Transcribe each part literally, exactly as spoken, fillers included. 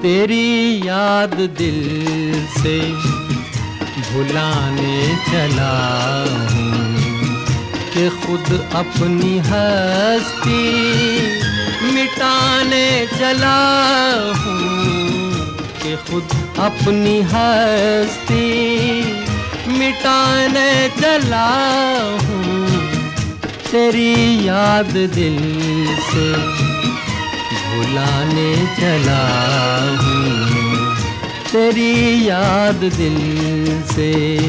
तेरी याद दिल से भुलाने चला हूँ कि खुद अपनी हस्ती मिटाने चला हूँ कि खुद अपनी हस्ती मिटाने चला हूँ। तेरी याद दिल से भुलाने चला हूँ, तेरी याद दिल से।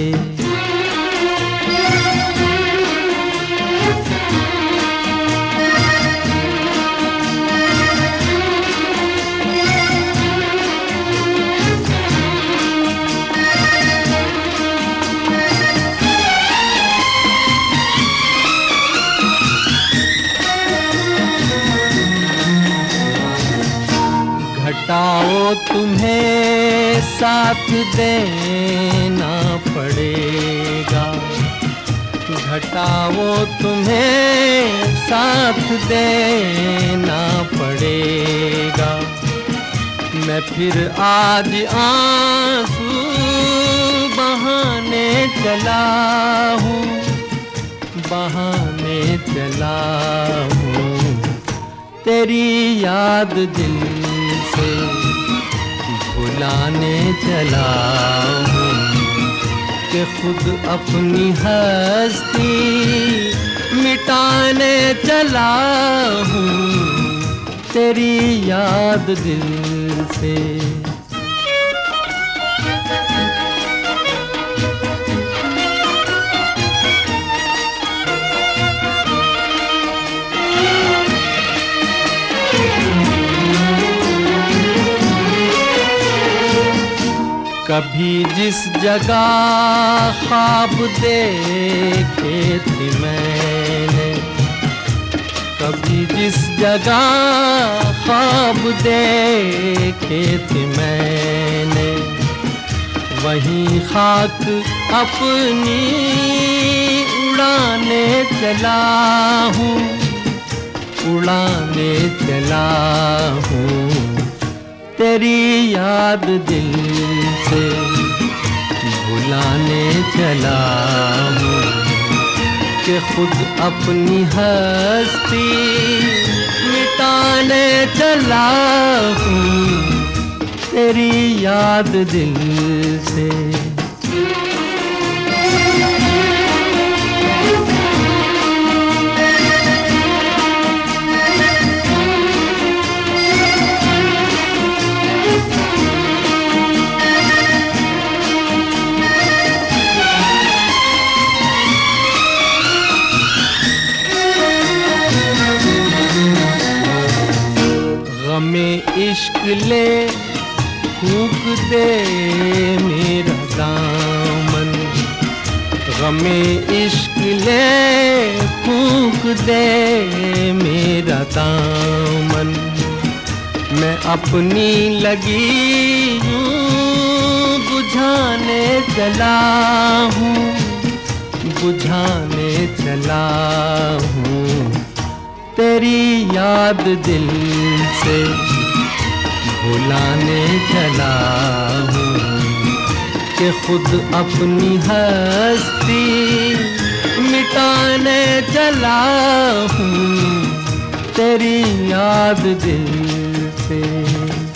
घटाओ तुम्हें साथ देना पड़ेगा, घटाओ तुम्हें साथ देना पड़ेगा। मैं फिर आज आंसू बहाने चला हूँ, बहाने चला हूँ। तेरी याद दिल से भुलाने चला हूँ कि खुद अपनी हस्ती मिटाने चला हूँ। तेरी याद दिल से। कभी जिस जगह ख्वाब देखे थे मैंने, कभी जिस जगह ख्वाब देखे थे मैंने, वहीं खाक अपनी उड़ाने चला हूँ, उड़ाने चला हूँ। तेरी याद दिल से भुलाने चला हूँ कि खुद अपनी हस्ती मिटाने चला हूँ। तेरी याद दिल से। गमे इश्क ले फूंक दे मेरा दामन, गमे इश्क ले फूंक दे मेरा दामन। मैं अपनी लगी यूं बुझाने चला हूँ, बुझाने चला हूँ। तेरी याद दिल से भुलाने चला हूँ कि खुद अपनी हस्ती मिटाने चला हूँ। तेरी याद दिल से।